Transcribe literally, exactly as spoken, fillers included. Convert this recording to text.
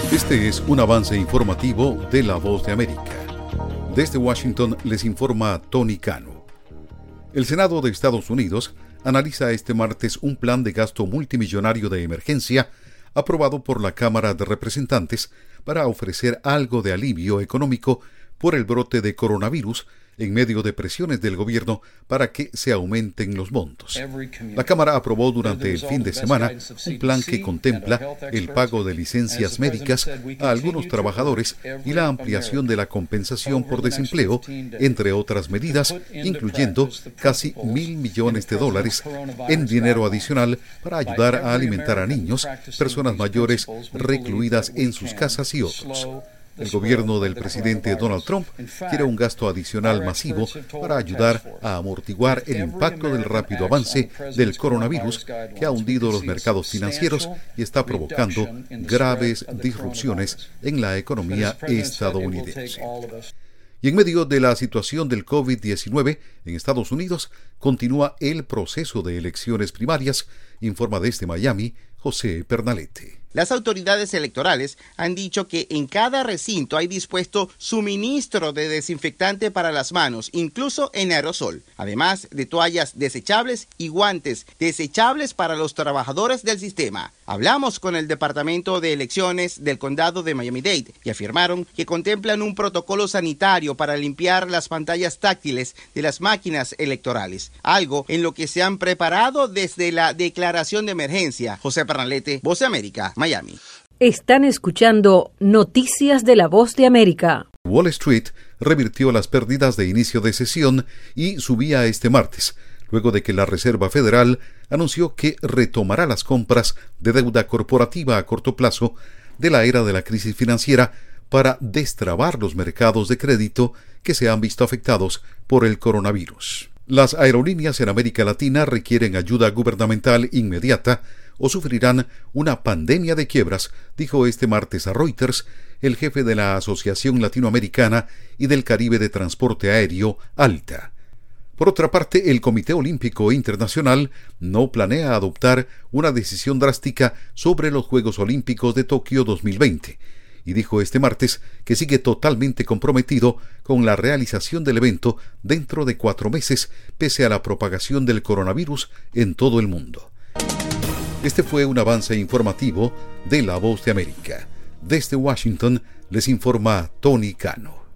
Este es un avance informativo de La Voz de América. Desde Washington les informa Tony Cano. El Senado de Estados Unidos analiza este martes un plan de gasto multimillonario de emergencia aprobado por la Cámara de Representantes para ofrecer algo de alivio económico por el brote de coronavirus en medio de presiones del gobierno para que se aumenten los montos. La Cámara aprobó durante el fin de semana un plan que contempla el pago de licencias médicas a algunos trabajadores y la ampliación de la compensación por desempleo, entre otras medidas, incluyendo casi mil millones de dólares en dinero adicional para ayudar a alimentar a niños, personas mayores recluidas en sus casas y otros. El gobierno del presidente Donald Trump quiere un gasto adicional masivo para ayudar a amortiguar el impacto del rápido avance del coronavirus que ha hundido los mercados financieros y está provocando graves disrupciones en la economía estadounidense. Y en medio de la situación del COVID diecinueve en Estados Unidos, continúa el proceso de elecciones primarias, informa desde Miami José Pernalete. Las autoridades electorales han dicho que en cada recinto hay dispuesto suministro de desinfectante para las manos, incluso en aerosol, además de toallas desechables y guantes desechables para los trabajadores del sistema. Hablamos con el Departamento de Elecciones del Condado de Miami-Dade y afirmaron que contemplan un protocolo sanitario para limpiar las pantallas táctiles de las máquinas electorales, algo en lo que se han preparado desde la declaración de emergencia. José Pernalete, Voz de América, Miami. Están escuchando Noticias de la Voz de América. Wall Street revirtió las pérdidas de inicio de sesión y subía este martes, luego de que la Reserva Federal anunció que retomará las compras de deuda corporativa a corto plazo de la era de la crisis financiera para destrabar los mercados de crédito que se han visto afectados por el coronavirus. Las aerolíneas en América Latina requieren ayuda gubernamental inmediata o sufrirán una pandemia de quiebras, dijo este martes a Reuters el jefe de la Asociación Latinoamericana y del Caribe de Transporte Aéreo, ALTA. Por otra parte, el Comité Olímpico Internacional no planea adoptar una decisión drástica sobre los Juegos Olímpicos de Tokio dos mil veinte y dijo este martes que sigue totalmente comprometido con la realización del evento dentro de cuatro meses, pese a la propagación del coronavirus en todo el mundo. Este fue un avance informativo de La Voz de América. Desde Washington les informa Tony Cano.